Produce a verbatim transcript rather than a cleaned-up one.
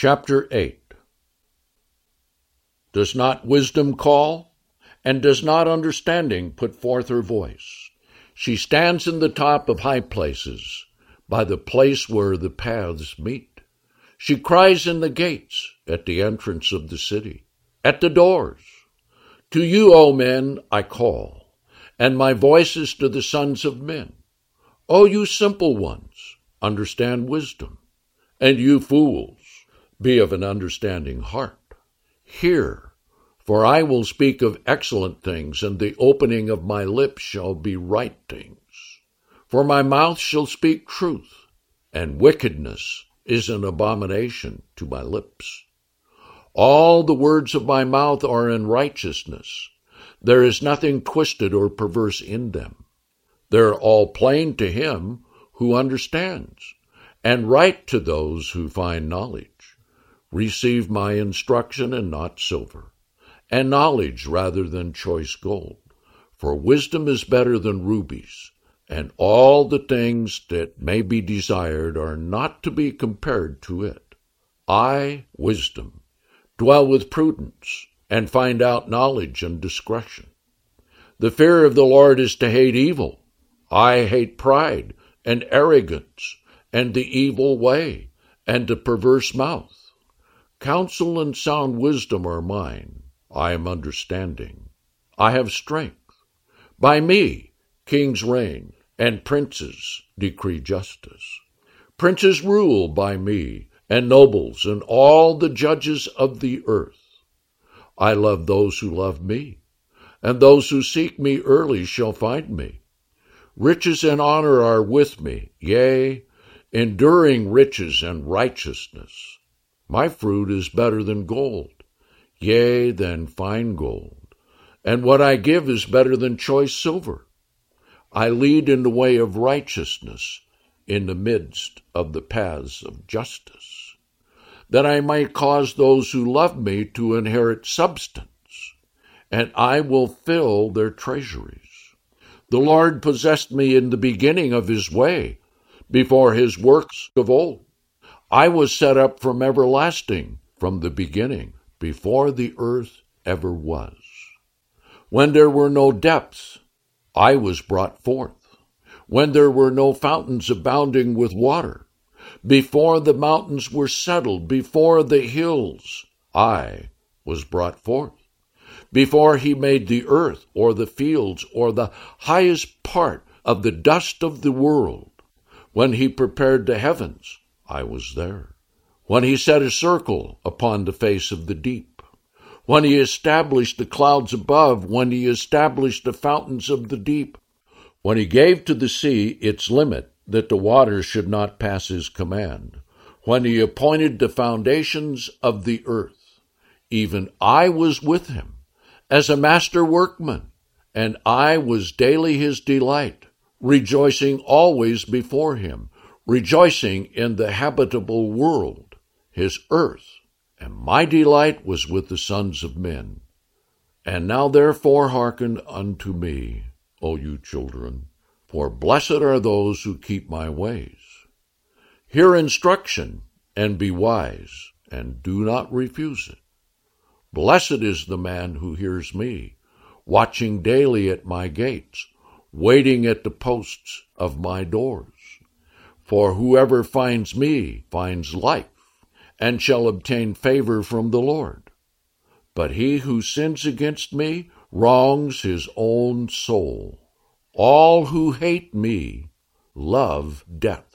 Chapter eight. Does not wisdom call? And does not understanding put forth her voice? She stands in the top of high places, by the place where the paths meet. She cries in the gates, at the entrance of the city, at the doors. To you, O men, I call, and my voice is to the sons of men. O you simple ones, understand wisdom, and you fools, be of an understanding heart. Hear, for I will speak of excellent things, and the opening of my lips shall be right things. For my mouth shall speak truth, and wickedness is an abomination to my lips. All the words of my mouth are in righteousness. There is nothing twisted or perverse in them. They are all plain to him who understands, and right to those who find knowledge. Receive my instruction and not silver, and knowledge rather than choice gold. For wisdom is better than rubies, and all the things that may be desired are not to be compared to it. I, wisdom, dwell with prudence, and find out knowledge and discretion. The fear of the Lord is to hate evil. I hate pride and arrogance, and the evil way, and the perverse mouth. Counsel and sound wisdom are mine. I am understanding. I have strength. By me kings reign, and princes decree justice. Princes rule by me, and nobles, and all the judges of the earth. I love those who love me, and those who seek me early shall find me. Riches and honor are with me, yea, enduring riches and righteousness. My fruit is better than gold, yea, than fine gold, and what I give is better than choice silver. I lead in the way of righteousness in the midst of the paths of justice, that I might cause those who love me to inherit substance, and I will fill their treasuries. The Lord possessed me in the beginning of his way, before his works of old. I was set up from everlasting, from the beginning, before the earth ever was. When there were no depths, I was brought forth. When there were no fountains abounding with water, before the mountains were settled, before the hills, I was brought forth. Before he made the earth, or the fields, or the highest part of the dust of the world, when he prepared the heavens, I was there. When he set a circle upon the face of the deep, when he established the clouds above, when he established the fountains of the deep, when he gave to the sea its limit, that the waters should not pass his command, when he appointed the foundations of the earth, even I was with him as a master workman, and I was daily his delight, rejoicing always before him, rejoicing in the habitable world, his earth, and my delight was with the sons of men. And now therefore hearken unto me, O you children, for blessed are those who keep my ways. Hear instruction, and be wise, and do not refuse it. Blessed is the man who hears me, watching daily at my gates, waiting at the posts of my doors. For whoever finds me finds life, and shall obtain favor from the Lord. But he who sins against me wrongs his own soul. All who hate me love death.